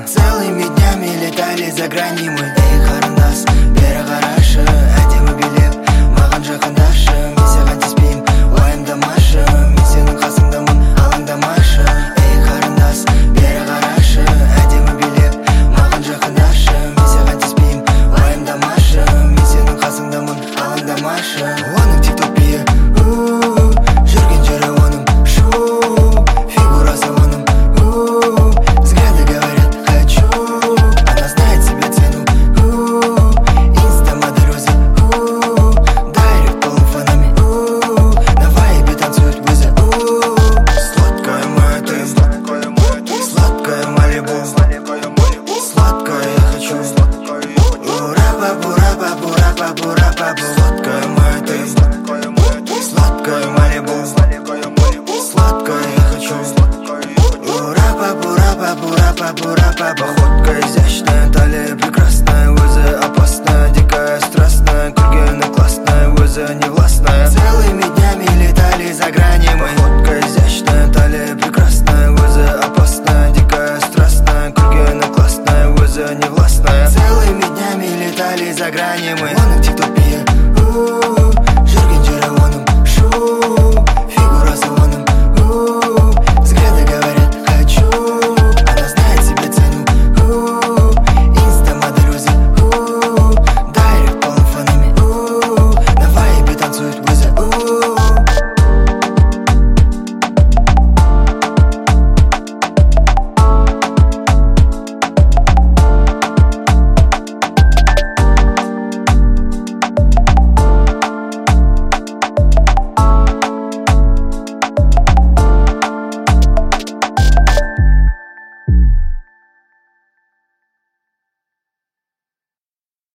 Целыми днями летали за грани мы. Эй, қарындас, бері қарашы, әдемі билеп маған жақындашы. Мен саған тиіспеймін, уайымдамашы, мен сенің қасыңдамын, алаңдамашы. Ей, қарындас, бері қарашы, әдемі билеп маған жақындашы. Мен саған тиіспеймін, уайымдамашы, мен сенің қасыңдамын, алаңдамашы. Оның тикток биі, жүрген жері оның шу, фигурасы оның взгляды говорят хочу. Она знает себе цену, инста-модель өзі, дайрект полный фанами, на вайбе танцует вызы. Сладкая моя ты, сладкая Малибу, сладкая я хочу. Ура-бабу, ра-бабу, ра-бабу, ра-бабу. Сладкая моя ты, сладкая Малибу, сладкая я хочу. Ура-бабу, ра-бабу, ра-бабу, ра-бабу. Походка изящная, талия прекрасная, өзі опасная, дикая, страстная, күлгені классная, өзі невластная. Целыми днями летали за грани мы. Походка изящная, талия прекрасная, өзі опасная, дикая, страстная, күлгені классная, өзі невластная. Целыми днями летали за грани мы.